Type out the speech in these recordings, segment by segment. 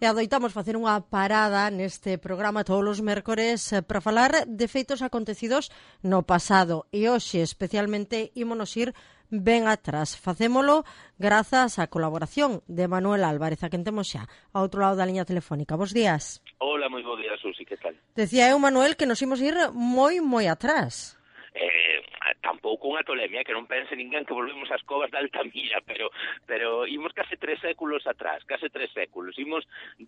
E adoitamos facer unha parada neste programa todos os mércores para falar de feitos acontecidos no pasado. E hoxe, especialmente, ímonos ir ben atrás. Facémolo grazas á colaboración de Manuel Álvarez, a quen temos xa ao outro lado da liña telefónica. Bos días. Hola, moi bo día, Susi, que tal? Decía eu, Manuel, que nos imos ir moi atrás. Tampouco unha tolemia, que non pense ninguén que volvemos ás covas de Altamira, pero imos case 3 séculos atrás, imos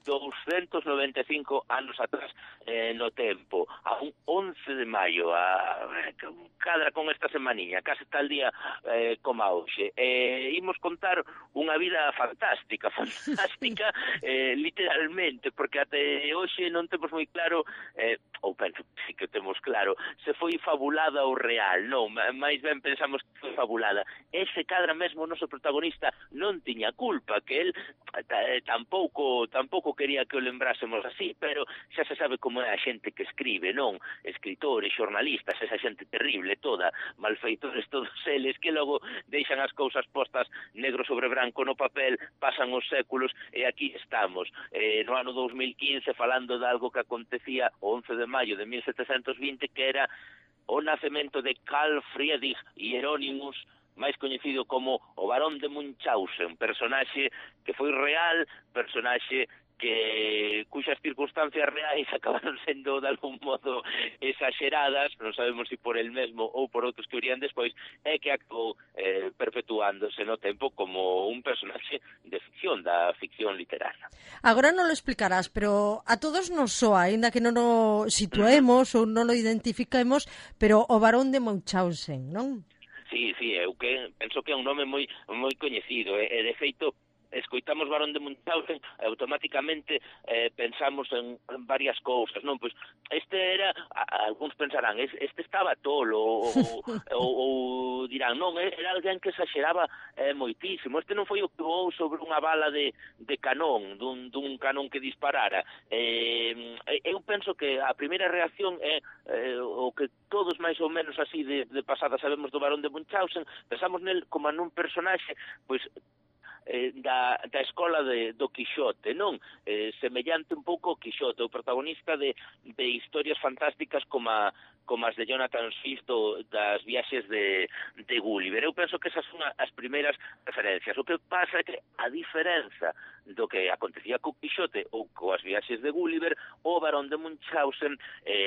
295 anos atrás no tempo, a un 11 de maio, cadra con esta semaniña, case tal día como hoxe. Imos contar unha vida fantástica, literalmente, porque até hoxe non temos moi claro, ou penso que sí que temos claro, se foi fabulada ou real, non, máis ben pensamos que foi fabulada. Ese cadra mesmo o noso protagonista non tiña culpa, que el tampouco quería que o lembrásemos así, pero xa se sabe como é a xente que escribe, non? Escritores, xornalistas, esa xente terrible toda, malfeitores todos eles, que logo deixan as cousas postas negro sobre branco no papel, pasan os séculos e aquí estamos, no ano 2015, falando de algo que acontecía o 11 de maio de 1720, que era o nacemento de Carl Friedrich Hieronymus, máis coñecido como o Barón de Munchausen, personaxe que foi real, personaxe cuxas circunstancias reais acabaron sendo de algún modo exageradas, non sabemos se por el mesmo ou por outros que virían despois, é que acabou perpetuándose no tempo como un personaxe de ficción, da ficción literaria. Agora non lo explicarás, pero a todos nos soa, ainda que non o situemos ou non o identifiquemos, pero o Barón de Munchausen, non? Sí, eu penso que é un nome moi coñecido, e de feito escoitamos Barón de Munchausen e automáticamente pensamos en varias cousas, non? Pois este era, algúns pensarán, este estaba tolo ou dirán, non, era alguén que exageraba moitísimo, este non foi o que voou sobre unha bala de canón, dun canón que disparara. Eu penso que a primeira reacción é o que todos máis ou menos así de pasada sabemos do Barón de Munchausen, pensamos nel como nun personaxe, pois, da escola do Quixote, non? Semellante un pouco ao Quixote, o protagonista de historias fantásticas como as de Jonathan Swift das viaxes de Gulliver. Eu penso que esas son as primeiras referencias. O que pasa é que, a diferenza do que acontecía co Quixote ou coas viaxes de Gulliver, o Barón de Munchausen,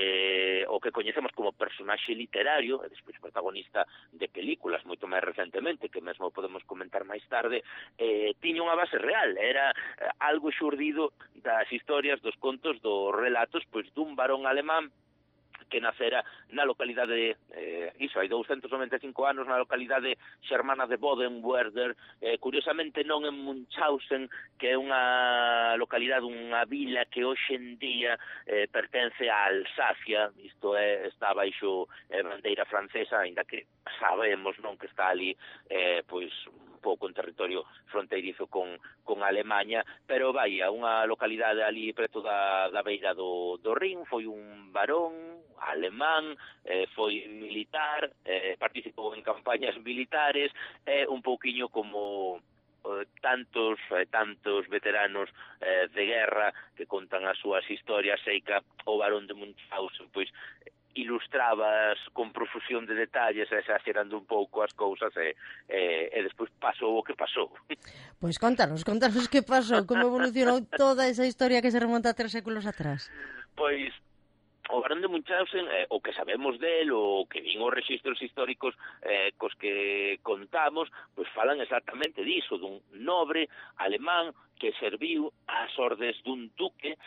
o que coñecemos como personaxe literario, e despois protagonista de películas moito máis recentemente, que mesmo podemos comentar máis tarde, tiña unha base real, era algo xurdido das historias, dos contos, dos relatos, pois dun varón alemán que nacera na localidade, hai 295 anos, na localidade xermana de Bodenwerder, curiosamente non en Munchausen, que é unha localidade, unha vila que hoxe en día pertence a Alsacia, isto está baixo bandeira francesa, ainda que sabemos, non, que está ali, pois, un pouco en territorio fronteirizo con Alemanha, pero vai, a unha localidade ali preto da beira do Rin. Foi un varón alemán, foi militar, participou en campañas militares, un pouquiño como tantos veteranos de guerra que contan as súas historias. Sei que o Barón de Munchausen, pois, ilustrabas con profusión de detalles, exagerando un pouco as cousas, e despois pasou o que pasou. Pois contanos que pasou, como evolucionou toda esa historia que se remonta a 3 séculos atrás. Pois o Barón de Munchausen, o que sabemos del, o que vin os rexistros históricos cos que contamos, pois falan exactamente diso, dun nobre alemán que serviu ás ordes dun duque,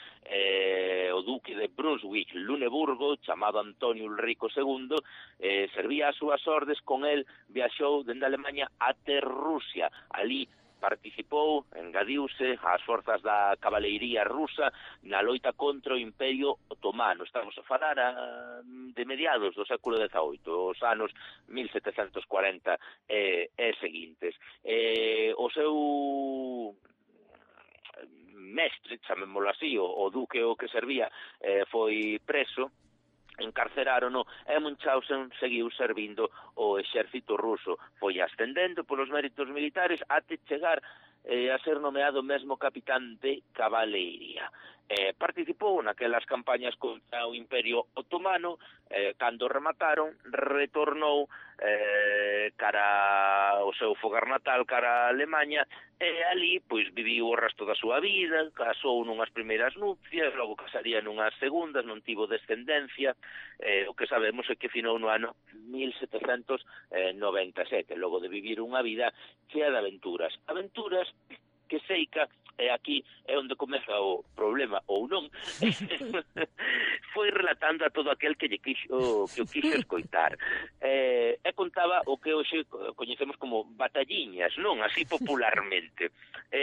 o duque de Brunswick-Luneburgo, chamado Antonio Ulrico II, servía as súas ordes, con el viaxou dende Alemanha até Rusia. Ali participou, engadiuse ás forzas da cabaleiría rusa na loita contra o Imperio Otomano. Estamos a falar de mediados do século XVIII, os anos 1740 e seguintes. O seu mestre, chamémolo así, o duque o que servía, foi preso, encarcerárono, e Munchausen seguiu servindo o exército ruso. Foi ascendendo polos méritos militares até chegar a ser nomeado mesmo capitán de cabaleiría. Participou naquelas campañas contra o Imperio Otomano, cando remataron, retornou cara ao seu fogar natal, cara a Alemanha, e ali pois viviu o resto da súa vida, casou nunhas primeiras nupcias, logo casaría nunhas segundas, non tivo descendencia, o que sabemos é que finou no ano 1797, logo de vivir unha vida chea de aventuras que Seica, e aquí é onde comeza o problema, ou non, foi relatando a todo aquel que o quixo escoitar. E contaba o que hoxe coñecemos como batalliñas, non? Así popularmente.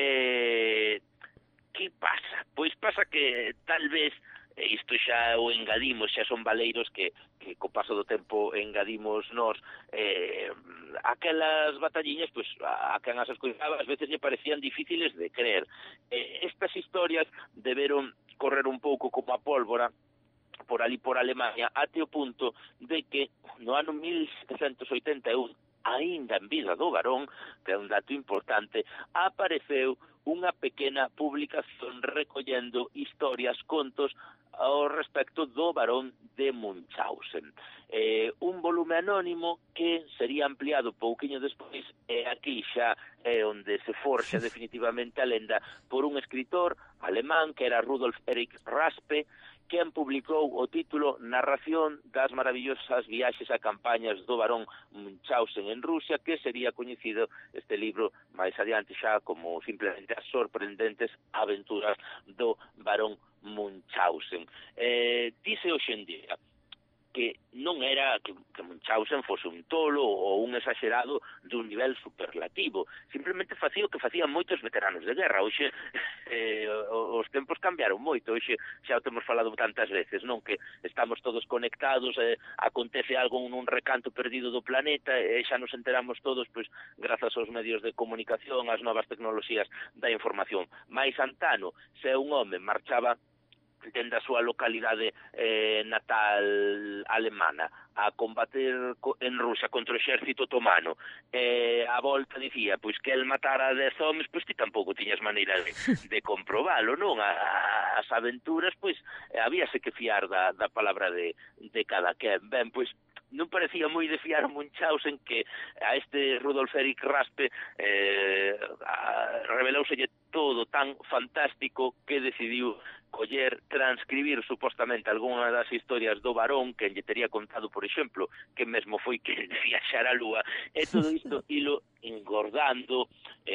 Que pasa? Pois pasa que tal vez isto xa o engadimos, xa son valeiros que co paso do tempo engadimos nós, aquelas batalliñas, pois, a quen as escoitaba, ás veces lle parecían difíciles de creer. Estas historias deberon correr un pouco como a pólvora por ali por Alemania, até o punto de que no ano 1781, aínda en vida do varón, que é un dato importante, apareceu unha pequena publicación recollendo historias, contos ao respecto do varón de Munchausen. Un volume anónimo que sería ampliado pouquiño despois, e aquí xa é onde se forxa definitivamente a lenda, por un escritor alemán que era Rudolf Erich Raspe, quen publicou o título Narración das maravillosas viaxes a campañas do barón Munchausen en Rusia, que sería coñecido este libro máis adiante xa como simplemente as sorprendentes aventuras do barón Munchausen. Dice hoxe en día que non era que Munchausen fose un tolo ou un exagerado dun nivel superlativo, simplemente facía o que facían moitos veteranos de guerra. Hoxe os tempos cambiaron moito, hoxe xa o temos falado tantas veces, non, que estamos todos conectados, acontece algo nun recanto perdido do planeta e xa nos enteramos todos, pois, grazas aos medios de comunicación, ás novas tecnoloxías da información. Mais antano, se un home marchaba dende a súa localidade natal alemana a combater en Rusia contra o exército otomano, a volta dicía pois que el matara 10 homes, pois ti tampouco tiñas maneira de comprobalo, non? As aventuras, pois, habíase que fiar da palabra de cada quen. Ben, pois, non parecía moi de fiar a Munchausen, que a este Rudolf Erich Raspe revelouselle todo tan fantástico que decidiu coller, transcribir supostamente algunha das historias do varón que lle tería contado, por exemplo, que mesmo foi que viaxara a Lúa, e todo isto ilo engordando,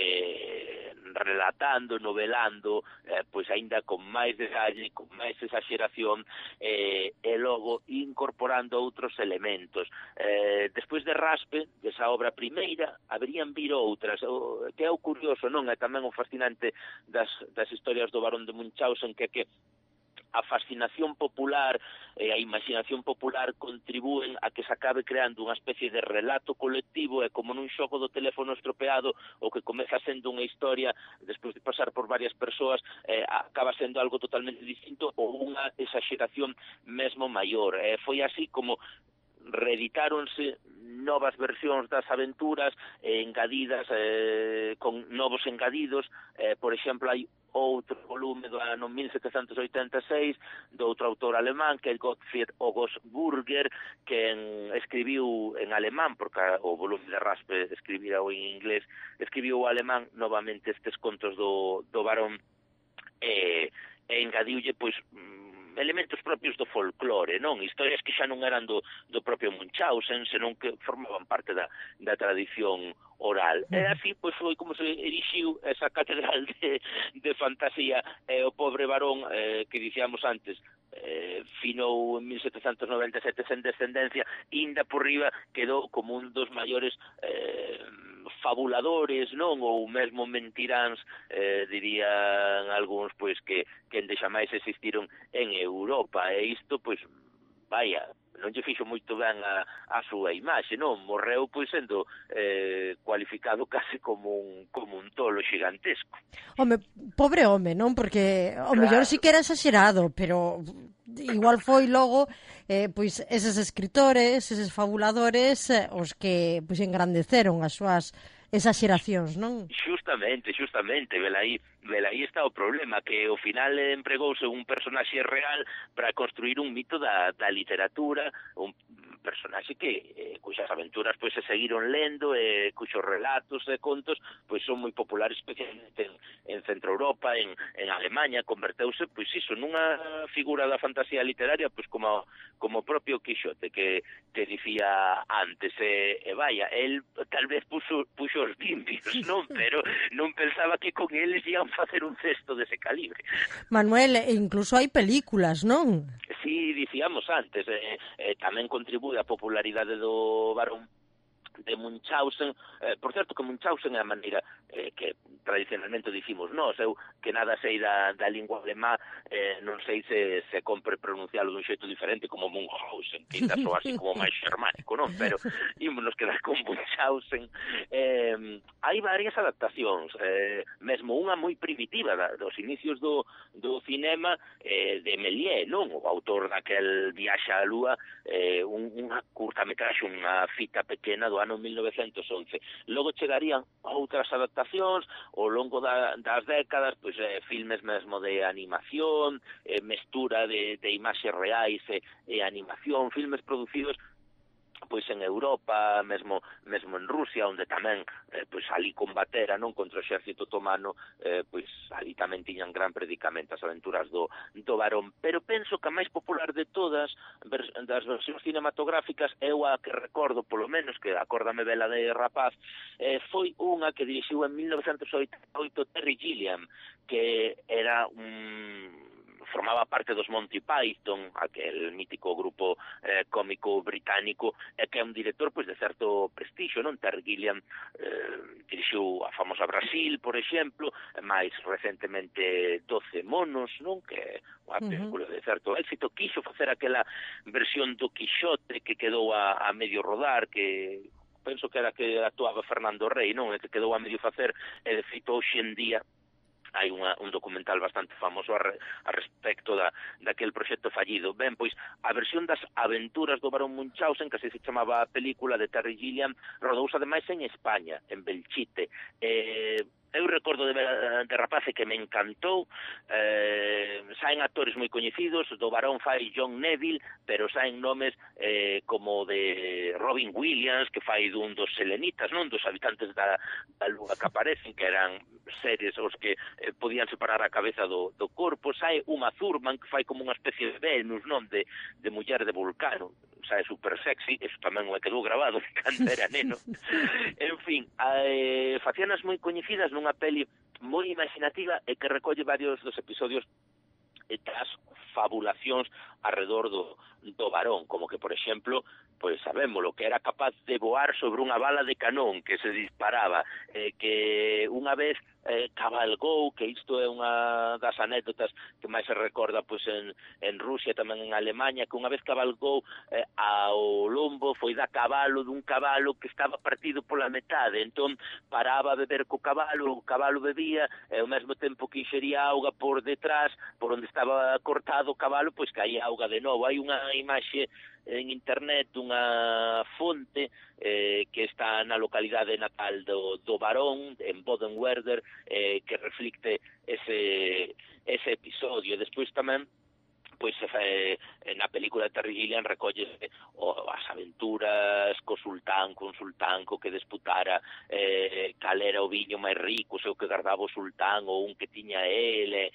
relatando, novelando, pois aínda con máis detalle, con máis exageración, e logo incorporando outros elementos. Despois de Raspe, desa obra primeira, haberían vir outras, que é o curioso, non? É tamén o fascinante das historias do barón de Munchausen, que a fascinación popular e a imaginación popular contribúen a que se acabe creando unha especie de relato colectivo, e como nun xogo do teléfono estropeado, o que comeza sendo unha historia, despois de pasar por varias persoas, acaba sendo algo totalmente distinto ou unha exageración mesmo maior. Foi así como reeditáronse novas versións das aventuras, engadidas con novos engadidos. Por exemplo, hai outro volume do ano 1786 do outro autor alemán, que é Gottfried August Burger, que escribiu en alemán, porque o volume de Raspe escribira en inglés, escribiu o alemán novamente estes contos do varón, e engadiulle, pois, elementos propios do folclore, non? Historias que xa non eran do propio Munchausen, senón que formaban parte da tradición oral. E así, pois, foi como se erixiu esa catedral de fantasía, e o pobre varón, que dicíamos antes, finou en 1797 sen descendencia, inda por riba quedou como un dos maiores fabuladores, non? Ou mesmo mentiráns, dirían algúns, pois, que ende xa máis existiron en Europa, e isto, pois, vaya, non lle fixo moito ben a súa imaxe, non? Morreu, pois, sendo cualificado case como un tolo xigantesco. Home, pobre home, non? Porque o mellor sí que era exagerado, pero igual foi logo pois eses escritores, eses fabuladores, os que pois engrandeceron as súas exageracións, non? Xustamente, velaí está o problema, que ao final empregouse un personaxe real para construir un mito da literatura, un personaxe que cuxas aventuras pois se seguiron lendo, cuxos relatos e contos pois son moi populares especialmente en Centro Europa, en Alemanha, converteuse pois iso nunha figura da fantasía literaria pois como o propio Quixote que dicía antes, e vaya, el tal vez puxo os limpios, non? Pero non pensaba que con eles ian facer un cesto dese calibre. Manuel, incluso hai películas, non? Sí, dicíamos antes, tamén contribúe a popularidade do Barón de Munchausen, por certo que Munchausen é a maneira que tradicionalmente dicimos nós, eu que nada sei da lingua alemá, non sei se compre pronunciálo dun xeito diferente como Munchausen, que ainda soa así como máis xermánico, non? Pero ímonos quedar con Munchausen. Hai varias adaptacións, mesmo unha moi primitiva dos inicios do cinema de Méliès, non? O autor daquel Viaxe á Lúa, unha curtametraxe, unha fita pequena do ano 1911. Logo chegarían outras adaptacións ao longo das décadas, pois filmes mesmo de animación, mestura de imaxes reais e animación, filmes producidos pois en Europa, mesmo en Rusia, onde tamén pois ali combatera non contra o exército otomano, pois ali tamén tiñan gran predicamento as aventuras do Barón, pero penso que a máis popular de todas das versións cinematográficas, eu a que recordo polo menos, que acórdame vela de rapaz, foi unha que dirixiu en 1988 Terry Gilliam, que era formaba parte dos Monty Python, aquel mítico grupo cómico británico, que é un director pois de certo prestixio, non? Terry Gilliam dirixiu a famosa Brasil, por exemplo, máis recentemente 12 monos, non? Que é unha película de certo éxito. Quixo facer aquela versión do Quixote que quedou a medio rodar, que penso que era que actuaba Fernando Rey, non? E que quedou a medio facer, e de feito hoxe en día hai un documental bastante famoso a respecto daquel proxecto fallido. Ben, pois, a versión das aventuras do Barón Munchausen, que así se chamaba a película de Terry Gilliam, rodouse ademais en España, en Belchite. Eu recordo de rapaz que me encantou, saen actores moi coñecidos, do Barón fai John Neville, pero saen nomes como de Robin Williams, que fai dun dos selenitas, non? Dos habitantes da lúa que aparecen, que eran seres os que podían separar a cabeza do corpo. Sae Uma Thurman, que fai como unha especie de Venus, non? De muller de Vulcano, sae super sexy, eso tamén o quedou grabado cando era neno. En fin, facíanas moi coñecidas nunha peli moi imaginativa e que recolle varios dos episodios das fabulacións alrededor do Barón, como que, por exemplo, pois sabémolo, que era capaz de voar sobre unha bala de canón que se disparaba, que unha vez cabalgou, que isto é unha das anécdotas que máis se recorda pois en Rusia, tamén en Alemanha, que unha vez cabalgou ao lombo, foi da cabalo dun cabalo que estaba partido pola metade, entón paraba a beber co cabalo, o cabalo bebía, e ao mesmo tempo que inxería auga por detrás, por onde estaba cortado o cabalo, pois caía auga de novo. Hai unha imaxe en internet dunha fonte que está na localidade natal do Barón, en Bodenwerder, que reflicte ese episodio. Despois tamén pois na película de Terry Gilliam recolle as aventuras co sultán, que disputara cal era o viño máis rico, se o que guardaba o sultán ou un que tiña ele,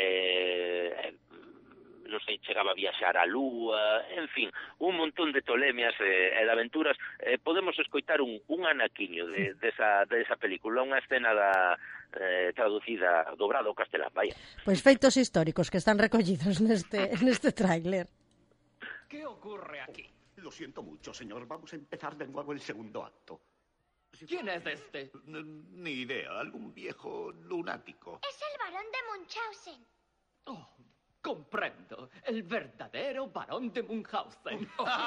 non sei, chegaba a viaxar á lúa, en fin, un montón de tolemias e de aventuras. Podemos escoitar un anaquiño desa película, unha escena traducida, dobrada ao castelán, vaya. Pois feitos históricos que están recollidos neste tráiler. ¿Qué ocurre aquí? Lo siento mucho, señor. Vamos a empezar de nuevo el segundo acto. ¿Quién es este? Ni idea. Algún viejo lunático. Es el Barón de Munchausen. Oh, comprendo. El verdadero Barón de Munchausen.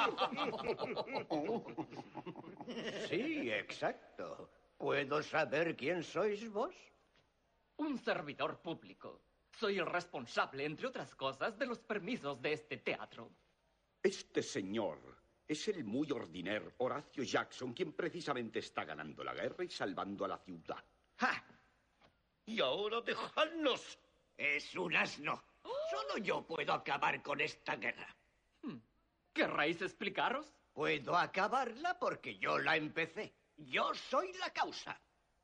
Sí, exacto. ¿Puedo saber quién sois vos? Un servidor público. Soy el responsable, entre otras cosas, de los permisos de este teatro. Este señor Es el muy ordinario Horacio Jackson quien precisamente está ganando la guerra y salvando a la ciudad. ¡Ja! Y ahora dejadnos. Es un asno. Solo yo puedo acabar con esta guerra. ¿Querráis explicaros? Puedo acabarla porque yo la empecé. Yo soy la causa.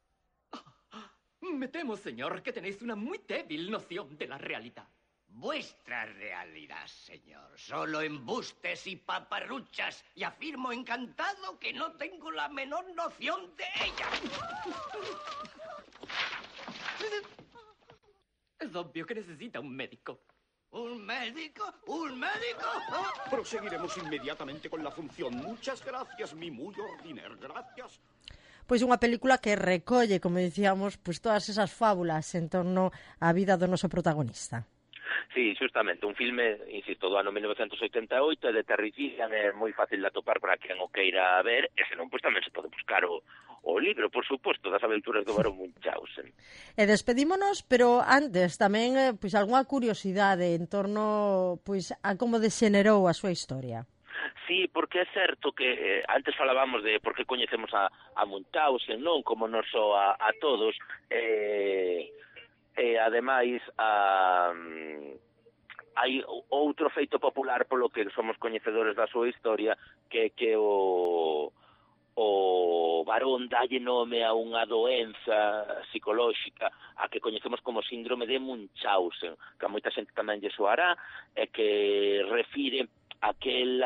Me temo, señor, que tenéis una muy débil noción de la realidad. Vuestra realidad, señor. Solo embustes y paparruchas. Y afirmo encantado que no tengo la menor noción de ella. Es obvio que necesita un médico. ¿Un médico? ¿Un médico? Proseguiremos inmediatamente con la función. Muchas gracias, mi muy ordinario. Gracias. Pois unha película que recolle, como dicíamos, pois todas esas fábulas en torno á vida do noso protagonista. Sí, justamente, un filme, insisto, do ano 1988, de Terry Gilliam, é moi fácil de atopar para quen o queira ver, e senón, pois tamén se pode buscar o libro, por suposto, das aventuras do Barón Munchausen. E despedímonos, pero antes tamén pois algunha curiosidade en torno pois a como desenerou a súa historia. Sí, porque é certo que antes falábamos de por que coñecemos a Munchausen, non? Como nos soa a todos, e ademais hai outro feito popular polo que somos coñecedores da súa historia, que o varón dalle nome a unha doenza psicolóxica a que coñecemos como síndrome de Munchausen, que a moita xente tamén lle soará, e que refire aquel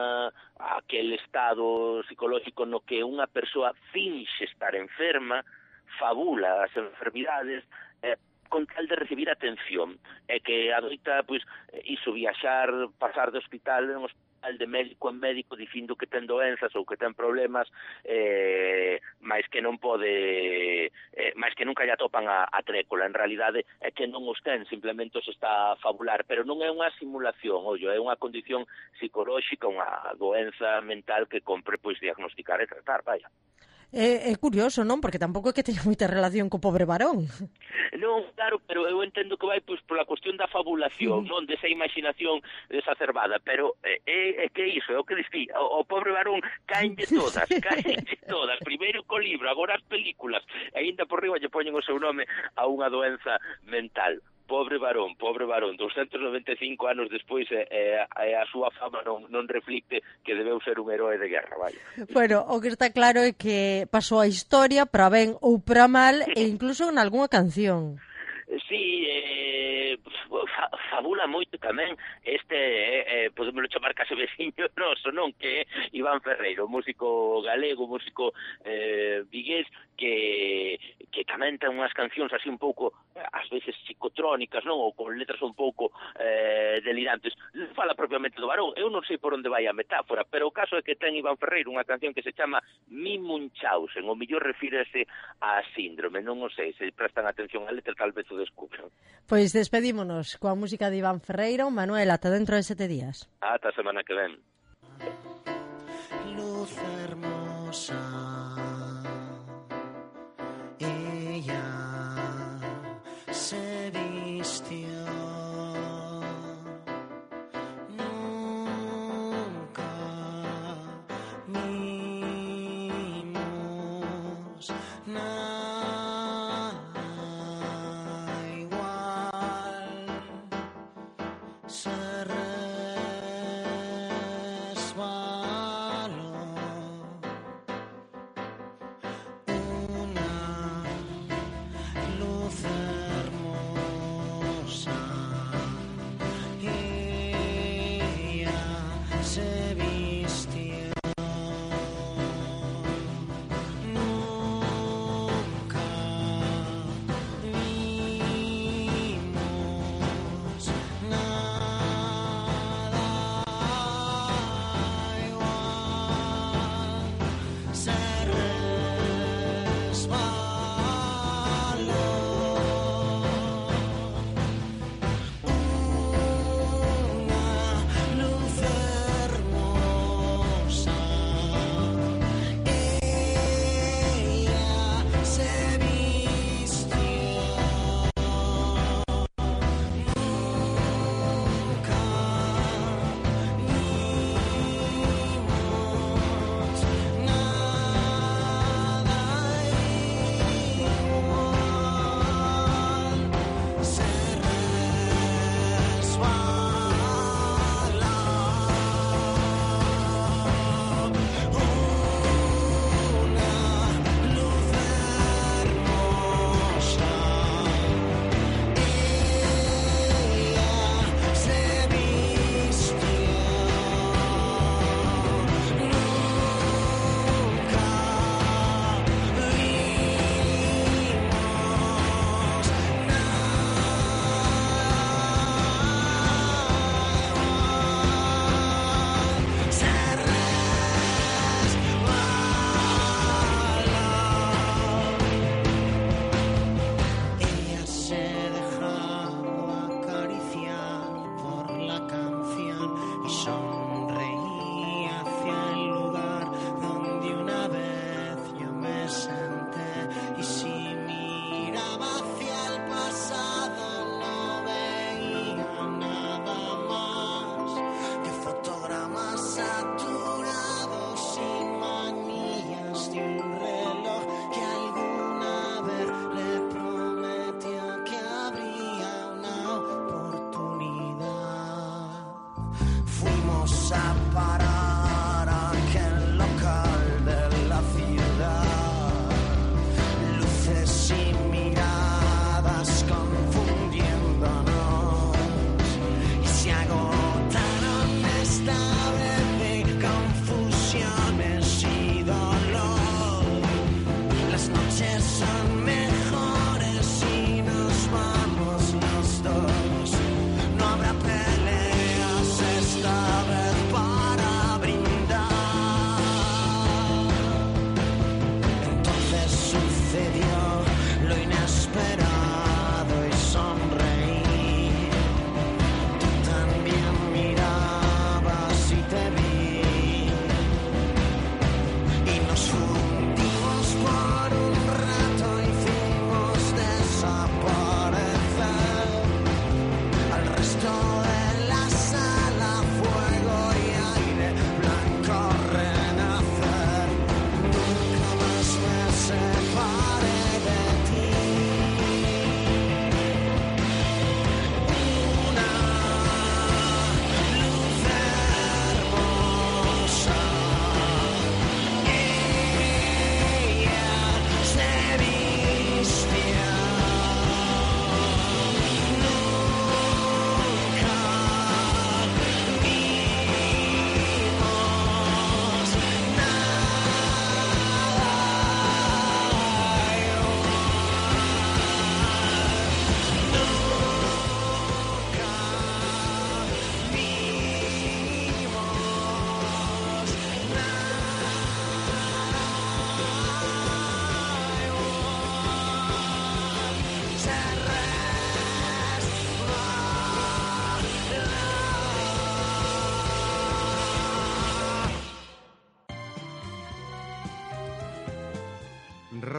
estado psicolóxico no que unha persoa finxe estar enferma, fabula as enfermidades, con tal de recibir atención, e que adoita, pois, iso, viaxar, pasar de hospital en hospital, de médico en médico, dicindo que ten doenzas ou que ten problemas, máis que non pode, máis que nunca lle atopan a trécola. En realidade é que non os ten, simplemente os está a fabular, pero non é unha simulación, ollo, é unha condición psicolóxica, unha doenza mental que compre, pois, diagnosticar e tratar, vaya. É curioso, non? Porque tampouco é que teña moita relación co pobre varón. Non, claro, pero eu entendo que vai pois pola cuestión da fabulación, non desa imaginación exacerbada, pero é que iso, é o que dicía, o pobre varón caenlle todas, primeiro co libro, agora as películas, e ainda por riba lle poñen o seu nome a unha doenza mental. Pobre varón, 295 anos despois a súa fama non reflicte que debeu ser un heroe de guerra, vaya. Bueno, o que está claro é que pasou a historia para ben ou para mal e incluso en algunha canción. Sí, fabula moito tamén podémoslo chamar case veciño noso, non? Que é Iván Ferreiro, músico galego, músico vigués, que tamén ten unhas cancións así un pouco, ás veces psicotrónicas, non? Ou con letras un pouco delirantes. Non fala propiamente do varón, eu non sei por onde vai a metáfora, pero o caso é que ten Iván Ferreiro unha canción que se chama Mi Munchausen, o mellor refírese á síndrome, non o sei, se prestan atención á letra tal vez o descubran. Pois despedímonos coa música de Iván Ferreiro. Manuel, ata dentro de 7 días. Ata a semana que ven. Luz hermosa, ella se vistió. Nunca vimos nada igual. Se resbaló una luz hermosa y ella se vistió. Nunca vimos nada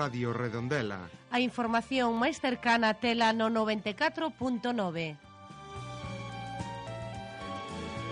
Radio Redondela. A información máis cercana tela no 94.9.